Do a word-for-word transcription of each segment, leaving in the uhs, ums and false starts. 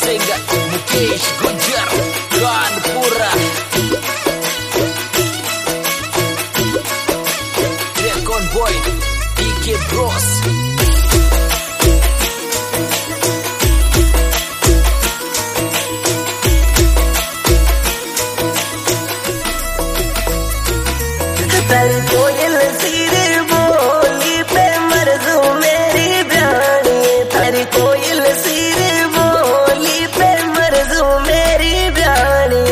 Sega, Mukesh, Gujar, Kanpura, Recon Boy, D K Bros. तर कोयल सिरे बोली पे मर्जू मेरी ब्याणी, तर कोयल सिरे बोली पे मर्जू मेरी ब्याणी।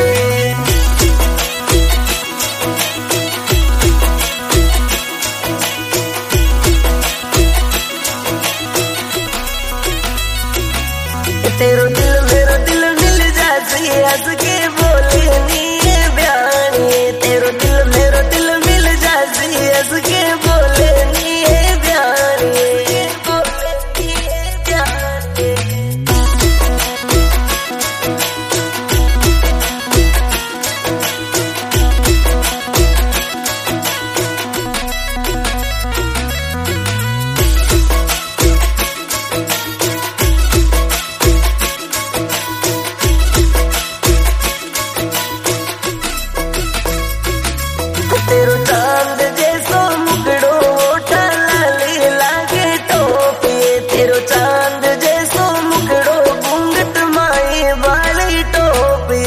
तेरो दिल मेरो दिल मिल जासी हंस के बोले नी ब्याणी, तेरो दिल मेरो दिल मिल जासी हंस के बोले नी ब्याणी, बोले नी ब्याणी। तेरो चांद जैसो मुकड़ो ओठा लाली लागे टोपी, तेरो चांद जैसो मुकड़ो घूंघट माई वाली टोपी।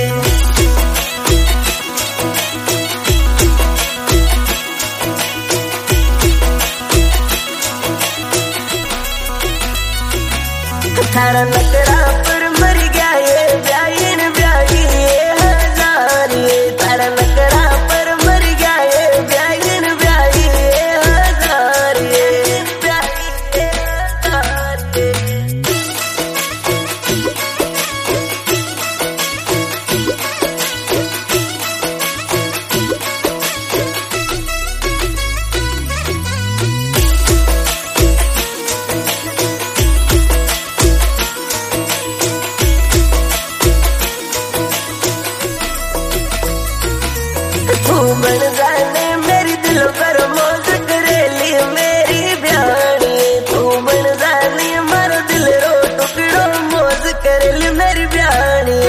थारा नकरा पर मर गया ये ब्याइन ब्याई ये हजारी, थारा नकरा पर मर गया ये ब्याइन ब्याई ये हजारी, ब्याई ये हजारी। तू बन जाने मेरी दिल पर मौज करेली मेरी ब्याणी, तू बन जाने मारो दिल रो टुकड़ो मौज करेली मेरी ब्याणी।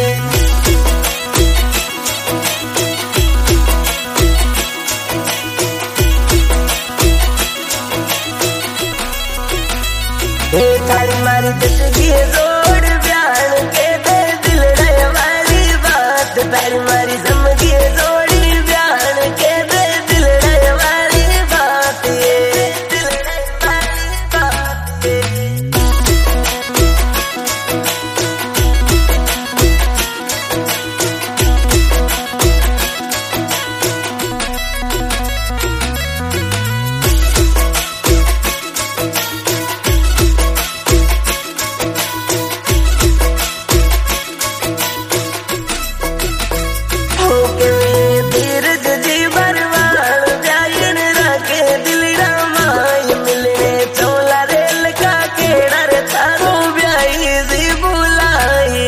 हे थारी मारी दसगी जोड़ ब्याण के दे दिल रे वाली बात, थारी मारी जमगी जोड़ी ब्याण के दे दिल रे वाली बात, ये दिल रे वाली बात ये। होके धीरज जी बरवान ब्याइन राके दिल रामाई, मिलने चौला रेल का केड़ा रे थारो ब्याई जी बुलाई।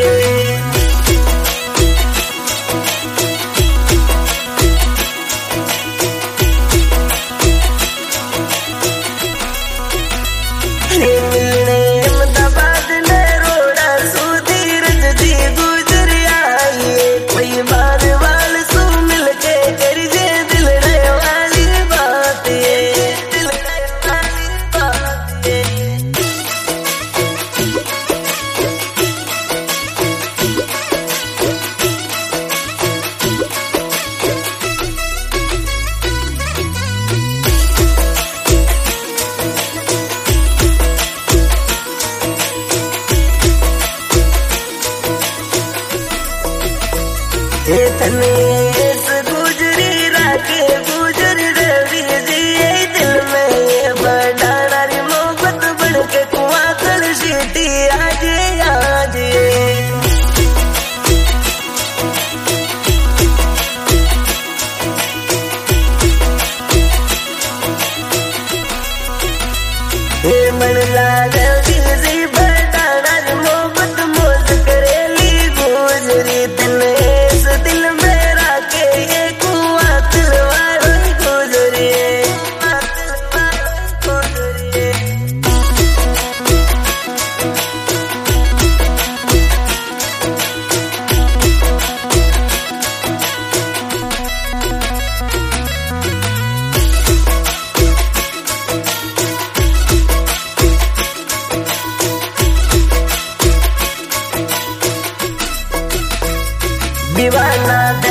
मिलने अहमदाबाद ने रोड़ा सू धीरज जी गुजर आई, कोई बार वाल सू मिलके कर जे दिल रे वाली बात ये, दिल रे वाली बात ये। हे तने इस गुजरी राके गुजर रवि जी ये दिल में ये बढ़ाना री मोहब्बत बन के कुआं कर सीटी आज आज ये। हे मन लागे जी बढ़ाना री मोहब्बत मौज करेली गुजरी, तने इस दिल मेरा के ये कुआं तलवार गुजरी, तलवार गुजरी। दीवाना